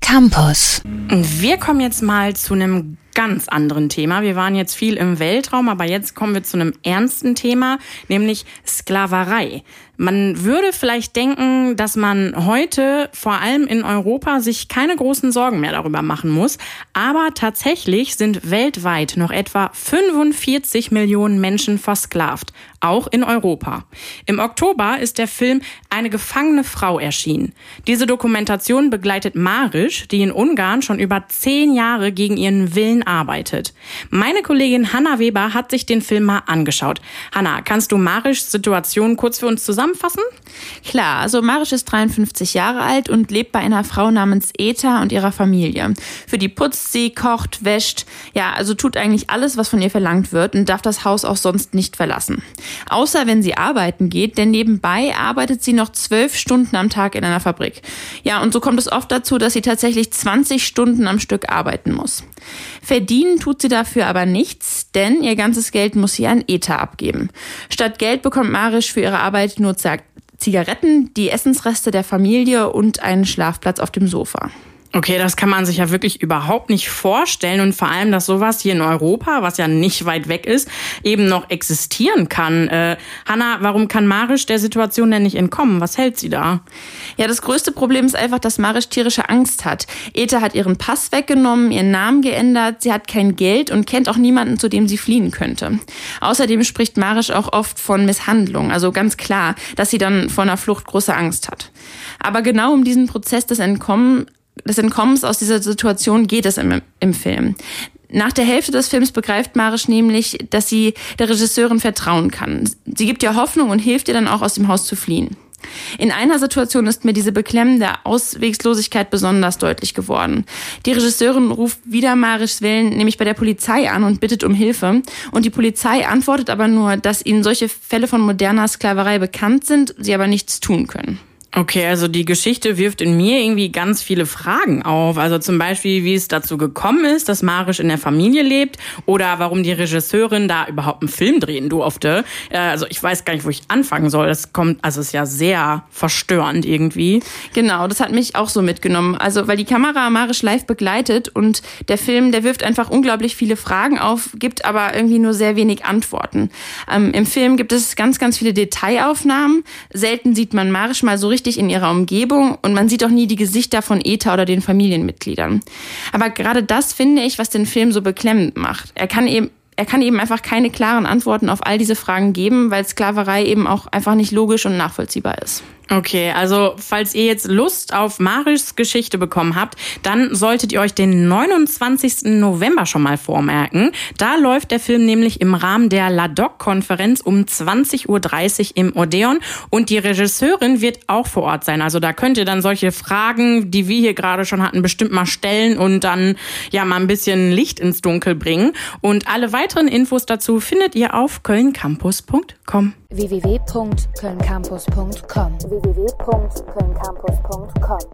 Campus. Wir kommen jetzt mal zu einem ganz anderen Thema. Wir waren jetzt viel im Weltraum, aber jetzt kommen wir zu einem ernsten Thema, nämlich Sklaverei. Man würde vielleicht denken, dass man heute vor allem in Europa sich keine großen Sorgen mehr darüber machen muss. Aber tatsächlich sind weltweit noch etwa 45 Millionen Menschen versklavt, auch in Europa. Im Oktober ist der Film Eine gefangene Frau erschienen. Diese Dokumentation begleitet Marisch, die in Ungarn schon über 10 Jahre gegen ihren Willen arbeitet. Meine Kollegin Hanna Weber hat sich den Film mal angeschaut. Hanna, kannst du Marischs Situation kurz für uns zusammenfassen? Klar, also Marisch ist 53 Jahre alt und lebt bei einer Frau namens Eta und ihrer Familie. Für die putzt sie, kocht, wäscht, ja, also tut eigentlich alles, was von ihr verlangt wird und darf das Haus auch sonst nicht verlassen. Außer wenn sie arbeiten geht, denn nebenbei arbeitet sie noch 12 Stunden am Tag in einer Fabrik. Ja, und so kommt es oft dazu, dass sie tatsächlich 20 Stunden am Stück arbeiten muss. Verdienen tut sie dafür aber nichts, denn ihr ganzes Geld muss sie an Eta abgeben. Statt Geld bekommt Marisch für ihre Arbeit nur Zigaretten, die Essensreste der Familie und einen Schlafplatz auf dem Sofa. Okay, das kann man sich ja wirklich überhaupt nicht vorstellen und vor allem, dass sowas hier in Europa, was ja nicht weit weg ist, eben noch existieren kann. Hanna, warum kann Marisch der Situation denn nicht entkommen? Was hält sie da? Ja, das größte Problem ist einfach, dass Marisch tierische Angst hat. Eta hat ihren Pass weggenommen, ihren Namen geändert, sie hat kein Geld und kennt auch niemanden, zu dem sie fliehen könnte. Außerdem spricht Marisch auch oft von Misshandlung, also ganz klar, dass sie dann vor einer Flucht große Angst hat. Aber genau um diesen Prozess des Entkommens aus dieser Situation geht es im Film. Nach der Hälfte des Films begreift Marisch nämlich, dass sie der Regisseurin vertrauen kann. Sie gibt ihr Hoffnung und hilft ihr dann auch, aus dem Haus zu fliehen. In einer Situation ist mir diese beklemmende Auswegslosigkeit besonders deutlich geworden. Die Regisseurin ruft wider Marischs Willen nämlich bei der Polizei an und bittet um Hilfe. Und die Polizei antwortet aber nur, dass ihnen solche Fälle von moderner Sklaverei bekannt sind, sie aber nichts tun können. Okay, also die Geschichte wirft in mir irgendwie ganz viele Fragen auf. Also zum Beispiel, wie es dazu gekommen ist, dass Marisch in der Familie lebt oder warum die Regisseurin da überhaupt einen Film drehen durfte. Also ich weiß gar nicht, wo ich anfangen soll. Also ist ja sehr verstörend irgendwie. Genau, das hat mich auch so mitgenommen. Also weil die Kamera Marisch live begleitet und der Film, der wirft einfach unglaublich viele Fragen auf, gibt aber irgendwie nur sehr wenig Antworten. Im Film gibt es ganz, ganz viele Detailaufnahmen. Selten sieht man Marisch mal so richtig in ihrer Umgebung und man sieht auch nie die Gesichter von Eta oder den Familienmitgliedern. Aber gerade das finde ich, was den Film so beklemmend macht. Er kann eben einfach keine klaren Antworten auf all diese Fragen geben, weil Sklaverei eben auch einfach nicht logisch und nachvollziehbar ist. Okay, also falls ihr jetzt Lust auf Marischs Geschichte bekommen habt, dann solltet ihr euch den 29. November schon mal vormerken. Da läuft der Film nämlich im Rahmen der LADOC-Konferenz um 20.30 Uhr im Odeon und die Regisseurin wird auch vor Ort sein. Also da könnt ihr dann solche Fragen, die wir hier gerade schon hatten, bestimmt mal stellen und dann ja mal ein bisschen Licht ins Dunkel bringen. Und alle weiteren Infos dazu findet ihr auf kölncampus.com. www.kölncampus.com